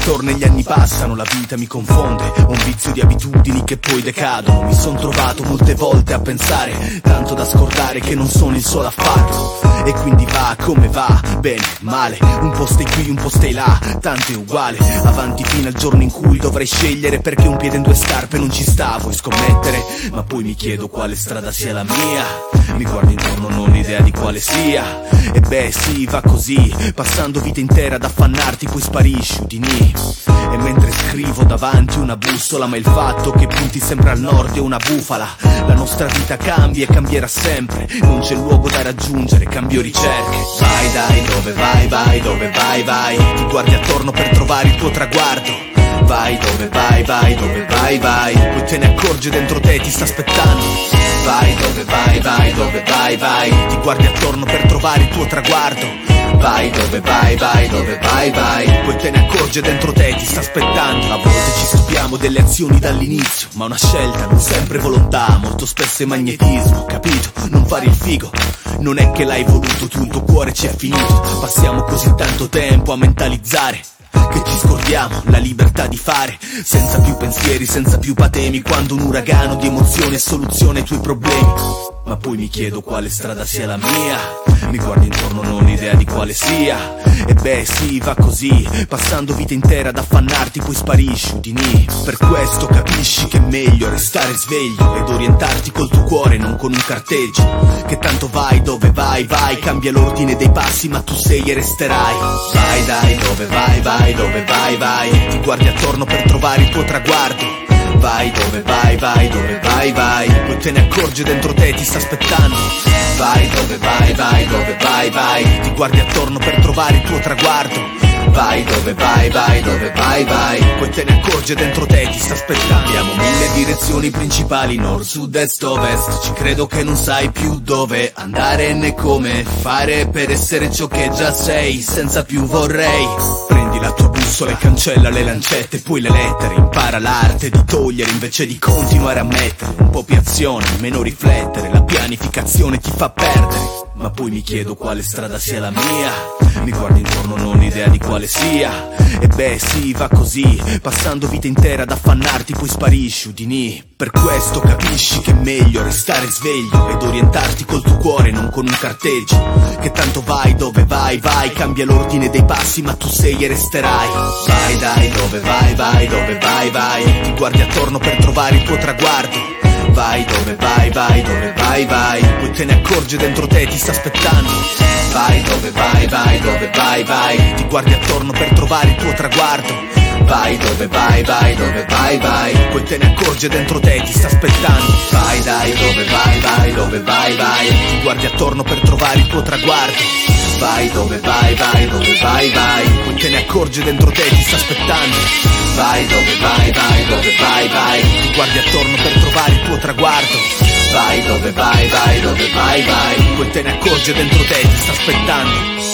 attorno e gli anni passano, la vita mi confonde, ho un vizio di abitudini che poi decadono. Mi son trovato molte volte a pensare, tanto da scordare che non sono il solo a farlo. E quindi va come va, bene, male, un po' stai qui, un po' stai là, tanto è uguale. Avanti fino al giorno in cui dovrei scegliere, perché un piede in due scarpe non ci sta. Vuoi scommettere? Ma poi mi chiedo quale strada sia la mia. Mi guardo intorno, non ho idea di quale sia. E beh sì, va così, passando vita intera ad affannarti, poi sparisci, udini. E mentre scrivo davanti una bussola, ma il fatto che punti sempre al nord è una bufala. La nostra vita cambia e cambierà sempre, non c'è luogo da raggiungere, cambio ricerche. Vai dai, dove vai, vai, dove vai, vai. Ti guardi attorno per trovare il tuo traguardo. Vai dove vai, vai, dove vai, vai. Poi te ne accorgi dentro te, ti sta aspettando. Vai dove vai, vai, dove vai, vai. Ti guardi attorno per trovare il tuo traguardo. Vai dove vai, vai, dove vai, vai. Poi te ne accorgi dentro te, ti sta aspettando. A volte ci stupiamo delle azioni dall'inizio, ma una scelta non sempre volontà, molto spesso è magnetismo, capito? Non fare il figo, non è che l'hai voluto tu, il tuo cuore ci è finito. Passiamo così tanto tempo a mentalizzare che ci scordiamo la libertà di fare, senza più pensieri, senza più patemi, quando un uragano di emozione soluziona i tuoi problemi. Ma poi mi chiedo quale strada sia la mia. Mi guardo intorno, non ho idea di quale sia. E beh sì, va così, passando vita intera ad affannarti, poi sparisci, udini. Per questo capisci che è meglio restare sveglio ed orientarti col tuo cuore, non con un carteggio. Che tanto vai dove vai, vai, cambia l'ordine dei passi, ma tu sei e resterai. Vai dai, dove vai, vai, dove vai, vai. Ti guardi attorno per trovare il tuo traguardo. Vai dove vai, vai, dove vai, vai. Poi te ne accorgi dentro te, ti sta aspettando. Vai dove vai, vai, dove vai, vai. Ti guardi attorno per trovare il tuo traguardo. Vai dove vai, vai, dove vai, vai. Poi te ne accorgi dentro te, ti sta aspettando. Abbiamo 1000 direzioni principali, nord, sud, est, ovest. Ci credo che non sai più dove andare né come fare per essere ciò che già sei, senza più vorrei. Prendi la tua bussola e cancella le lancette, poi le lettere, impara l'arte di togliere invece di continuare a mettere. Un po' più azione, meno riflettere, la pianificazione ti fa perdere. Ma poi mi chiedo quale strada sia la mia. Mi guardo intorno, non ho idea di quale sia. E beh sì, va così, passando vita intera ad affannarti, poi sparisci, udini. Per questo capisci che è meglio restare sveglio ed orientarti col tuo cuore, non con un carteggio. Che tanto vai dove vai, vai, cambia l'ordine dei passi, ma tu sei e resterai. Vai dai, dove vai, vai, dove vai, vai. Ti guardi attorno per trovare il tuo traguardo. Vai dove vai, vai, dove vai, vai. Poi te ne accorgi dentro te, ti sta aspettando. Vai dove vai, vai, dove vai, vai. Ti guardi attorno per trovare il tuo traguardo. Vai dove vai, vai, dove vai, vai. Poi te ne accorgi dentro te, ti sta aspettando. Vai dai, dove vai, vai, dove vai, vai. Ti guardi attorno per trovare il tuo traguardo. Vai dove vai, vai, dove vai, vai. Poi te ne accorgi dentro te, ti sta aspettando. Vai dove vai, vai, dove vai, vai. Ti guardi attorno per trovare il tuo traguardo. Vai dove vai, vai, dove vai, vai. Poi te ne accorgi dentro te, ti sta aspettando.